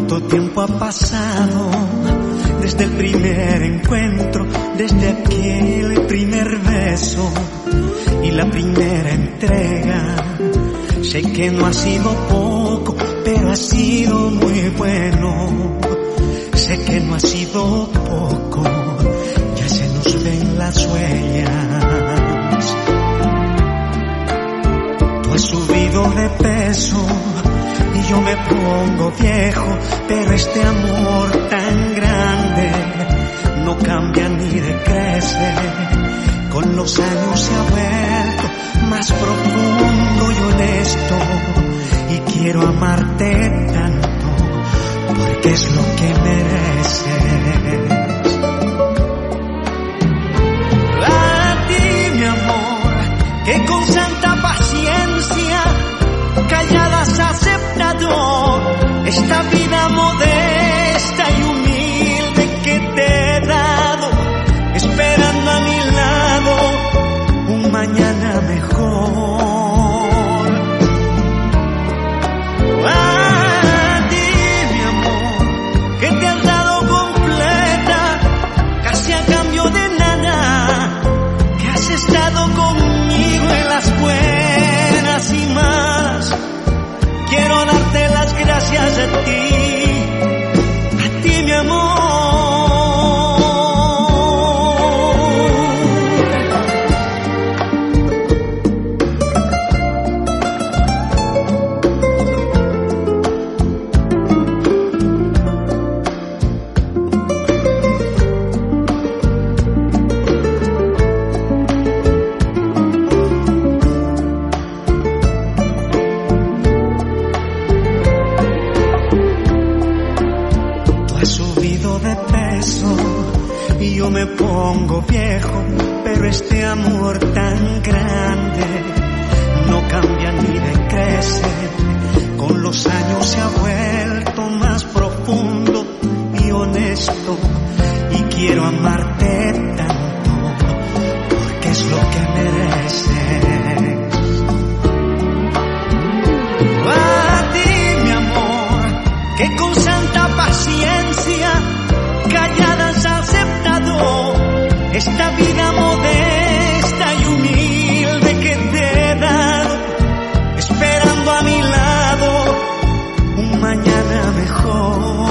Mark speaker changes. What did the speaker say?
Speaker 1: ¿Cuánto tiempo ha pasado desde el primer encuentro, desde aquel primer beso y la primera entrega? Sé que no ha sido poco, pero ha sido muy bueno. Sé que no ha sido poco, ya se nos ven las huellas. Tú has subido de peso y yo me pongo viejo, pero este amor tan grande no cambia ni decrece. Con los años se ha vuelto más profundo y honesto, y quiero amarte tanto porque es lo que mereces. A ti, mi amor, que con santa paciencia callada has aceptado esta vida modesta y humilde que te he dado, esperando a mi lado un mañana mejor. A ti, mi amor, que te has dado completa, casi a cambio de nada, que has estado conmigo en las buenas y malas. Quiero darte las gracias a ti, mi amor. Me pongo viejo, pero este amor tan grande no cambia ni decrece. Con los años se ha vuelto más profundo y honesto, y quiero amarte tanto porque es lo que mereces. A ti, mi amor, que con santa paciencia callada has aceptado esta vida modesta y humilde que te he dado, esperando a mi lado un mañana mejor.